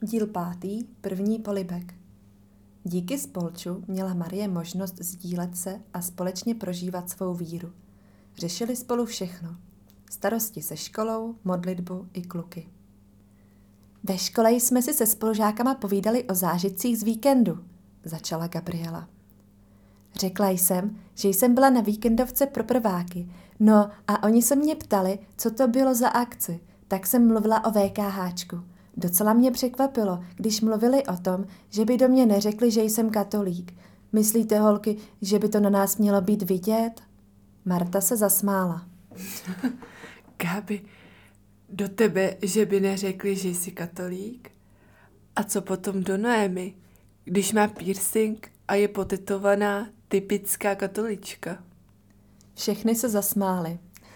Díl 5. První polibek. Díky spolču měla Marie možnost sdílet se a společně prožívat svou víru. Řešili spolu všechno. Starosti se školou, modlitbu i kluky. Ve škole jsme si se spolužákama povídali o zážitcích z víkendu, začala Gabriela. Řekla jsem, že jsem byla na víkendovce pro prváky, no a oni se mě ptali, co to bylo za akci, tak jsem mluvila o VKHčku. Docela mě překvapilo, když mluvili o tom, že by do mě neřekli, že jsem katolík. Myslíte, holky, že by to na nás mělo být vidět? Marta se zasmála. Gábi, do tebe, že by neřekli, že jsi katolík? A co potom do Noémy, když má piercing a je potetovaná typická katolička? Všechny se zasmály.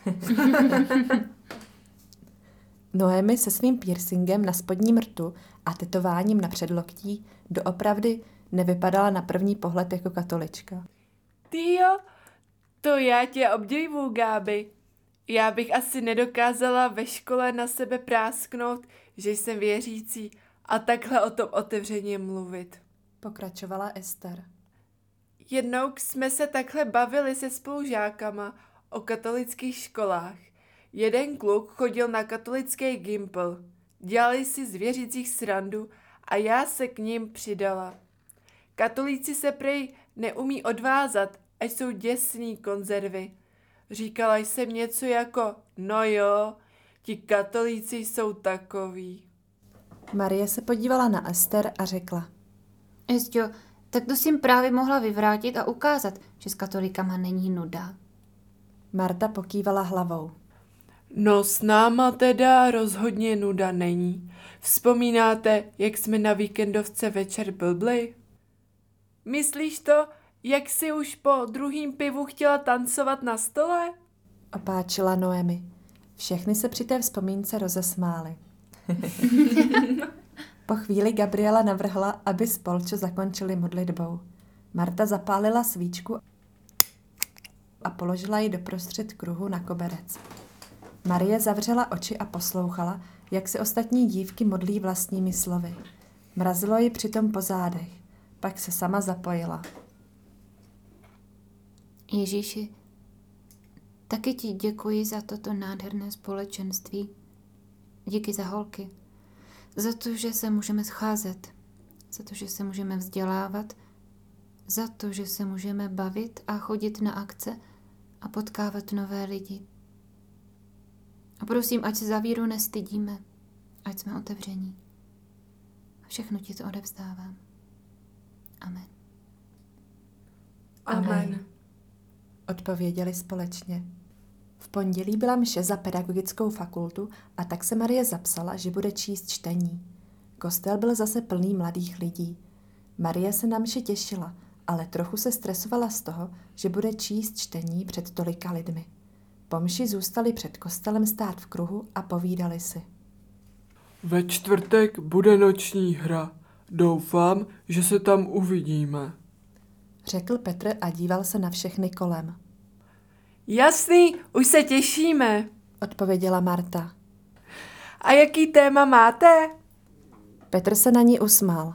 Noémy se svým piercingem na spodním rtu a tetováním na předloktí doopravdy nevypadala na první pohled jako katolička. Tyjo, to já tě obdivuju, Gábi. Já bych asi nedokázala ve škole na sebe prásknout, že jsem věřící a takhle o tom otevřeně mluvit. Pokračovala Ester. Jednou jsme se takhle bavili se spolužákama o katolických školách. Jeden kluk chodil na katolický gimpl. Dělali si z věřících srandu a já se k ním přidala. Katolíci se prej neumí odvázat, až jsou děsný konzervy. Říkala jsem něco jako, no jo, ti katolíci jsou takoví. Marie se podívala na Ester a řekla. Esťo, tak to jsi jim právě mohla vyvrátit a ukázat, že s katolíkama není nuda. Marta pokývala hlavou. No s náma teda rozhodně nuda není. Vzpomínáte, jak jsme na víkendovce večer blbli? Myslíš to, jak jsi už po druhým pivu chtěla tancovat na stole? Opáčila Noemi. Všechny se při té vzpomínce rozesmály. Po chvíli Gabriela navrhla, aby spolčo zakončili modlitbou. Marta zapálila svíčku a položila ji doprostřed kruhu na koberec. Marie zavřela oči a poslouchala, jak se ostatní dívky modlí vlastními slovy. Mrazilo ji přitom po zádech. Pak se sama zapojila. Ježíši, taky ti děkuji za toto nádherné společenství. Díky za holky. Za to, že se můžeme scházet. Za to, že se můžeme vzdělávat. Za to, že se můžeme bavit a chodit na akce a potkávat nové lidi. A prosím, ať se za víru nestydíme. Ať jsme otevření. A všechno ti to odevzdávám. Amen. Amen. Odpověděli společně. V pondělí byla mše za pedagogickou fakultu a tak se Marie zapsala, že bude číst čtení. Kostel byl zase plný mladých lidí. Marie se na mši těšila, ale trochu se stresovala z toho, že bude číst čtení před tolika lidmi. Po mši zůstali před kostelem stát v kruhu a povídali si. Ve čtvrtek bude noční hra. Doufám, že se tam uvidíme, Řekl Petr a díval se na všechny kolem. Jasný, už se těšíme. Odpověděla Marta. A jaký téma máte? Petr se na ní usmál.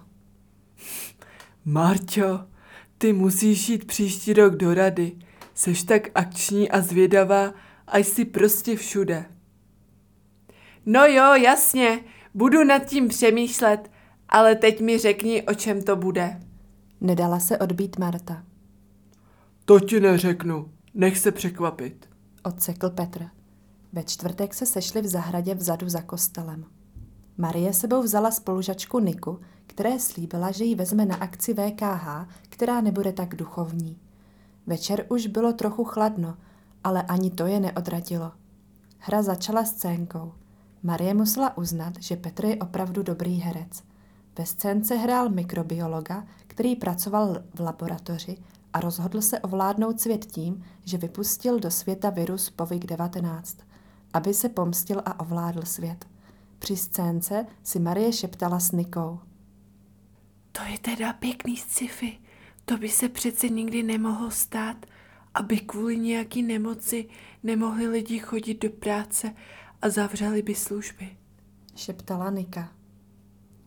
Marťo, ty musíš jít příští rok do rady. Seš tak akční a zvědavá, a jsi prostě všude. No jo, jasně, budu nad tím přemýšlet, ale teď mi řekni, o čem to bude. Nedala se odbít Marta. To ti neřeknu, nech se překvapit. Odsekl Petr. Ve čtvrtek se sešli v zahradě vzadu za kostelem. Marie sebou vzala spolužačku Niku, které slíbila, že ji vezme na akci VKH, která nebude tak duchovní. Večer už bylo trochu chladno, ale ani to je neodradilo. Hra začala scénkou. Marie musela uznat, že Petr je opravdu dobrý herec. Ve scénce hrál mikrobiologa, který pracoval v laboratoři a rozhodl se ovládnout svět tím, že vypustil do světa virus COVID-19, aby se pomstil a ovládl svět. Při scénce si Marie šeptala s Nikou. To je teda pěkný sci-fi. To by se přece nikdy nemohlo stát, aby kvůli nějaký nemoci nemohli lidi chodit do práce a zavřeli by služby. Šeptala Nika.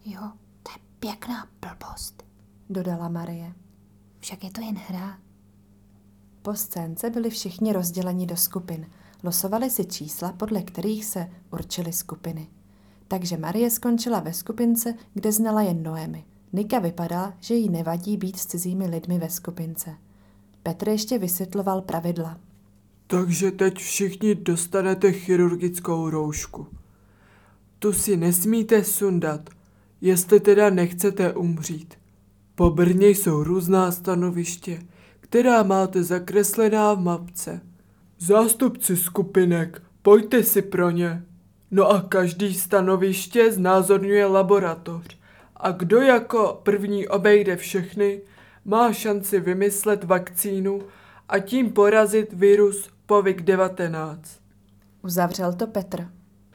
Jo, to je pěkná blbost. dodala Marie. Však je to jen hra. Po scénce byli všichni rozděleni do skupin. Losovali si čísla, podle kterých se určily skupiny. Takže Marie skončila ve skupince, kde znala jen Noemi. Nika vypadala, že jí nevadí být s cizími lidmi ve skupince. Petr ještě vysvětloval pravidla. Takže teď všichni dostanete chirurgickou roušku. Tu si nesmíte sundat, jestli teda nechcete umřít. Po Brně jsou různá stanoviště, která máte zakreslená v mapce. Zástupci skupinek, pojďte si pro ně. No a každý stanoviště znázorňuje laboratoř. A kdo jako první obejde všechny, má šanci vymyslet vakcínu a tím porazit virus COVID-19. Uzavřel to Petr.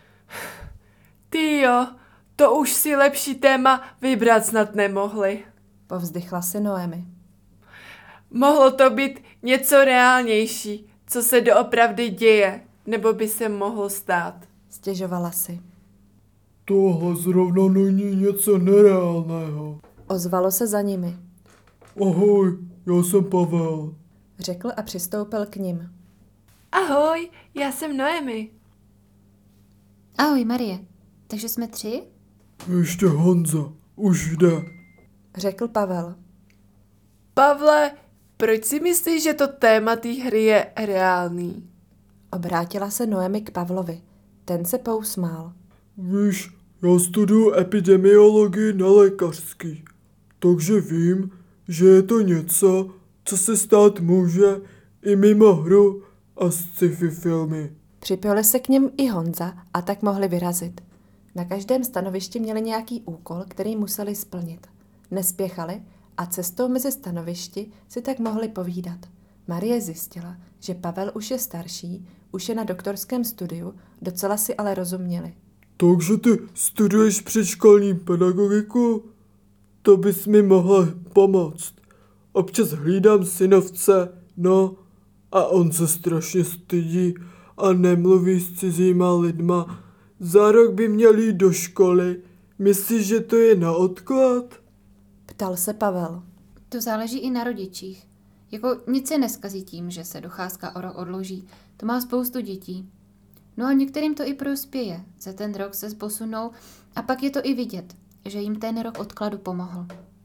Tyjo, to už si lepší téma vybrat snad nemohli. Povzdychla si Noemi. Mohlo to být něco reálnější, co se doopravdy děje, nebo by se mohlo stát. Stěžovala si. Tohle zrovna není něco nereálného. Ozvalo se za nimi. Ahoj, já jsem Pavel. Řekl a přistoupil k nim. Ahoj, já jsem Noemi. Ahoj, Marie. Takže jsme 3? Ještě Honza, už jde. Řekl Pavel. Pavle, proč si myslíš, že to téma té hry je reálný? Obrátila se Noemi k Pavlovi. Ten se pousmál. Víš, já studuju epidemiologii na lékařský, takže vím, že je to něco, co se stát může i mimo hru a sci-fi filmy. Připojili se k něm i Honza a tak mohli vyrazit. Na každém stanovišti měli nějaký úkol, který museli splnit. Nespěchali a cestou mezi stanovišti si tak mohli povídat. Marie zjistila, že Pavel už je starší, už je na doktorském studiu, docela si ale rozuměli. Takže ty studuješ předškolní pedagogiku? To bys mi mohla pomoct. Občas hlídám synovce, no, a on se strašně stydí a nemluví s cizíma lidma. Za rok by měl jít do školy. Myslíš, že to je na odklad? Ptal se Pavel. To záleží i na rodičích. Jako nic se neskazí tím, že se docházka o rok odloží. To má spoustu dětí. No a některým to i prospěje. Za ten rok se posunou a pak je to i vidět, že jim ten rok odkladu pomohl.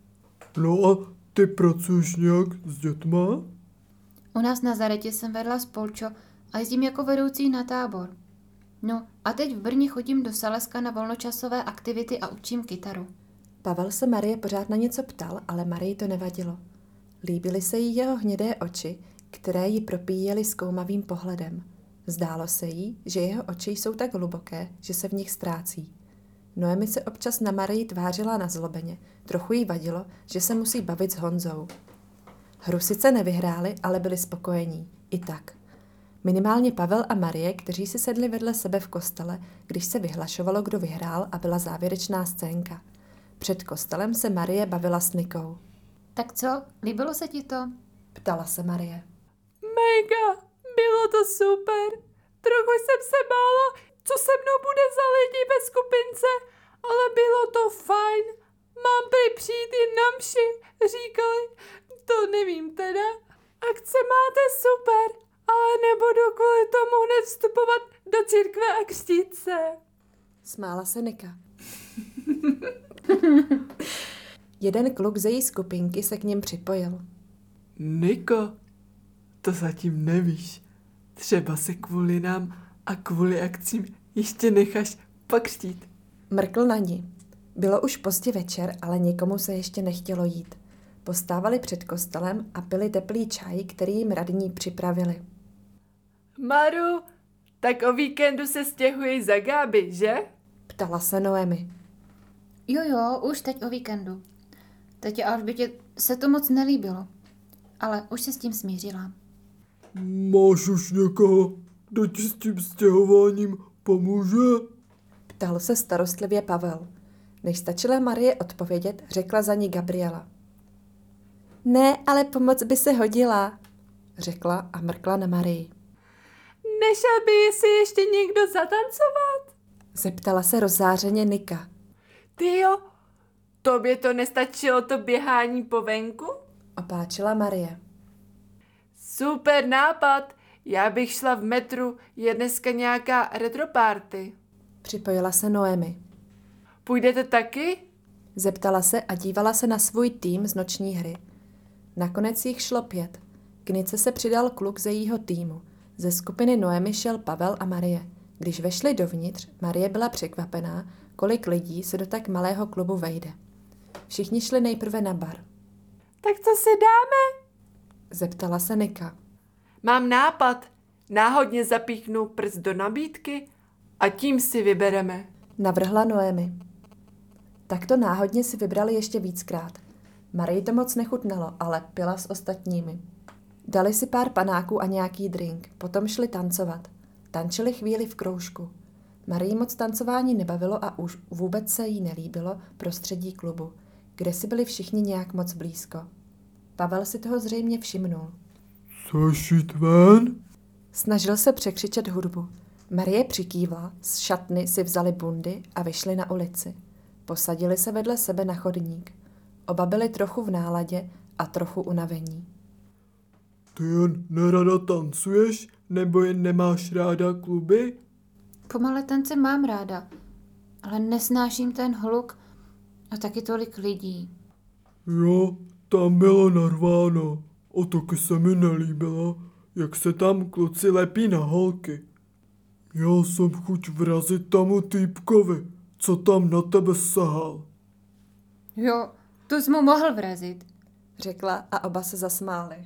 No a ty pracuješ nějak s dětma? U nás na Zaretě jsem vedla spolčo a jezdím jako vedoucí na tábor. No a teď v Brně chodím do Saleska na volnočasové aktivity a učím kytaru. Pavel se Marie pořád na něco ptal, ale Marii to nevadilo. Líbily se jí jeho hnědé oči, které ji propíjely zkoumavým pohledem. Zdálo se jí, že jeho oči jsou tak hluboké, že se v nich ztrácí. Noemi se občas na Marii tvářila nazlobeně, trochu jí vadilo, že se musí bavit s Honzou. Hru sice nevyhráli, ale byli spokojení. I tak. Minimálně Pavel a Marie, kteří si sedli vedle sebe v kostele, když se vyhlašovalo, kdo vyhrál a byla závěrečná scénka. Před kostelem se Marie bavila s Nikou. Tak co, líbilo se ti to? Ptala se Marie. Mega, bylo to super. Trochu jsem se bála, co se mnou bude za lidi ve skupince, ale bylo to fajn. Mám prý přijít i na mši, říkali. To nevím teda. Akce máte super, ale nebudu kvůli tomu hned vstupovat do církve a křtít se. Smála se Nika. Jeden kluk ze její skupinky se k nim připojil. Niko, to zatím nevíš. Třeba se kvůli nám a kvůli akcím ještě necháš pokřtít. Mrkl na ní. Bylo už pozdě večer, ale nikomu se ještě nechtělo jít. Postávali před kostelem a pili teplý čaj, který jim radní připravili. Maru, tak o víkendu se stěhuješ za Gáby, že? Ptala se Noemi. Jo, už teď o víkendu. Teď Alžbětě se to moc nelíbilo, ale už se s tím smířila. Máš už někoho, kdo ti s tím stěhováním pomůže? Ptal se starostlivě Pavel. Než stačila Marie odpovědět, řekla za ní Gabriela. Ne, ale pomoc by se hodila, řekla a mrkla na Marii. Nešel by si ještě někdo zatancovat? Zeptala se rozzářeně Nika. Tyjo, Tobě to nestačilo to běhání po venku? Opáčila Marie. Super nápad, já bych šla v metru, je dneska nějaká retroparty. Připojila se Noemi. Půjdete taky? Zeptala se a dívala se na svůj tým z noční hry. Nakonec jich šlo 5. K Nice se přidal kluk ze jejího týmu. Ze skupiny Noemi šel Pavel a Marie. Když vešli dovnitř, Marie byla překvapená, kolik lidí se do tak malého klubu vejde. Všichni šli nejprve na bar. Tak co si dáme? Zeptala se Nika. Mám nápad. Náhodně zapíchnu prst do nabídky a tím si vybereme. Navrhla Noemi. Takto náhodně si vybrali ještě víckrát. Marii to moc nechutnalo, ale pila s ostatními. Dali si pár panáků a nějaký drink, potom šli tancovat. Tančili chvíli v kroužku. Marii moc tancování nebavilo a už vůbec se jí nelíbilo prostředí klubu, kde si byli všichni nějak moc blízko. Pavel si toho zřejmě všimnul. Chceš jít ven? Snažil se překřičet hudbu. Marie přikývla, z šatny si vzali bundy a vyšli na ulici. Posadili se vedle sebe na chodník. Oba byli trochu v náladě a trochu unavení. Ty jen nerada tancuješ, nebo jen nemáš ráda kluby? Pomalé tance mám ráda, ale nesnáším ten hluk a taky tolik lidí. Jo, tam bylo narváno. A taky se mi nelíbilo, jak se tam kluci lepí na holky. Já jsem chuť vrazit tomu týpkovi, co tam na tebe sahal. Jo, to jsi mu mohl vrazit. Řekla a oba se zasmáli.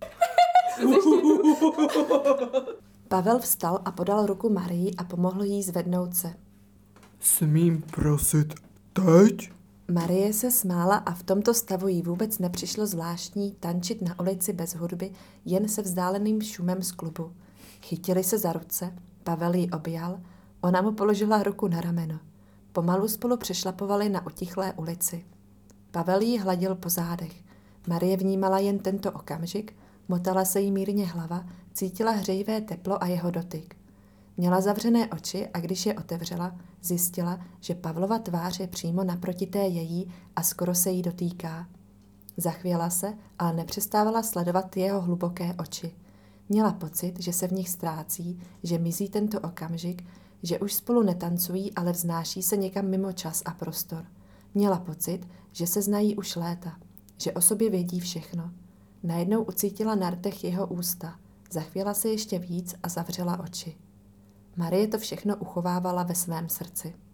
Pavel vstal a podal ruku Marii a pomohl jí zvednout se. Smím prosit teď? Marie se smála a v tomto stavu jí vůbec nepřišlo zvláštní tančit na ulici bez hudby, jen se vzdáleným šumem z klubu. Chytili se za ruce, Pavel ji objal, ona mu položila ruku na rameno. Pomalu spolu přešlapovali na utichlé ulici. Pavel jí hladil po zádech. Marie vnímala jen tento okamžik, motala se jí mírně hlava, cítila hřejivé teplo a jeho dotyk. Měla zavřené oči a když je otevřela, zjistila, že Pavlova tvář je přímo naproti té její a skoro se jí dotýká. Zachvěla se, ale nepřestávala sledovat jeho hluboké oči. Měla pocit, že se v nich ztrácí, že mizí tento okamžik, že už spolu netancují, ale vznáší se někam mimo čas a prostor. Měla pocit, že se znají už léta, že o sobě vědí všechno. Najednou ucítila na rtech jeho ústa, zachvěla se ještě víc a zavřela oči. Marie to všechno uchovávala ve svém srdci.